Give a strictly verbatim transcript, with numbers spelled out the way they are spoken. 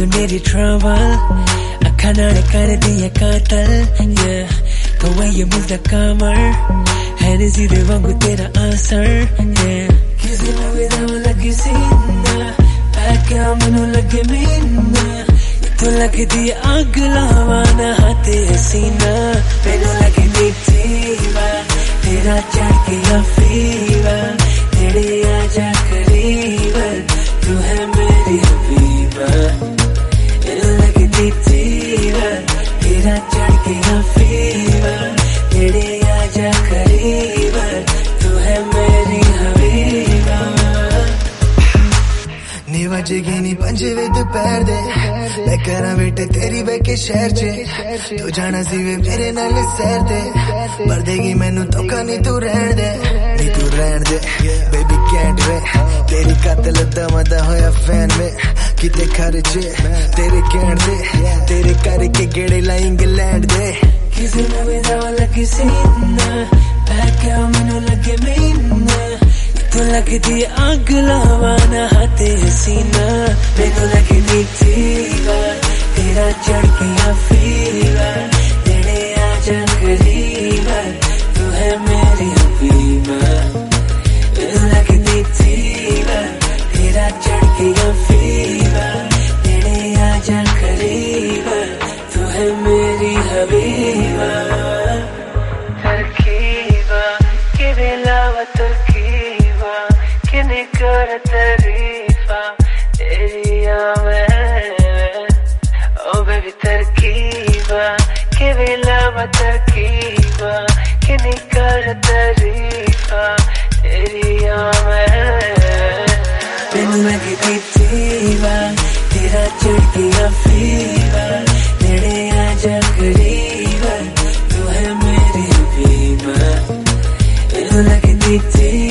तू मेरी ट्रबल अखा नाल कर दिया कातल yeah the way you move the कमर है नज़ी दे वांगू तेरा असर yeah किसी में विदाव लगी सीना पैक्या मनु लगे मीना तू लगी दी आग लावाना हाथे सीना मैनू लगी दी जीवा तेरा चढ़ गया फीवर तेरे आजा करीब तू है मेरी हबीबा मैनू लगी दी जीवा तेरा चढ़ गया फीवर तेरे आजा करीब तू है मेरी हबीबा नी वजेगी नी पंजे दोपहर दे मैं करा बेटे तेरी बेके शहर च तू जाना सी वे मेरे नाल सैर दे पर देगी मैनू धोखा नी तू रहन दे नी तू रहन दे बेबी कैंट वे तेरी कातल दमदा होया फैन में किते खर्चे तेरे कैंट दे तेरे करके गेड़े ला इंग्लैंड दे किसी में विदाव लगी सीना पैक्या मनु लगे मीना तू लगी दी आग लावाना हाथे सीना मैनू लगी दी जीवा तेरा चढ़ गया फीवर तेरे आजा करीब तू है मेरी हबीबा मैनू लगी दी जीवा तेरा चढ़ गया फीवर तेरे आजा करीब तू है मेरी हबीबा तरकीबा के बेलावा तरकीबा किने कर तारीफा तेरी मैं ओ बेबी तरकीबा के बेलावा तरकीबा किने कर तारीफा तेरी मैं मैनू लगी दी जीवा तेरा चढ़ गया फीवर तेरे आजा करीब तू है मेरी हबीबा मैनू लगी दी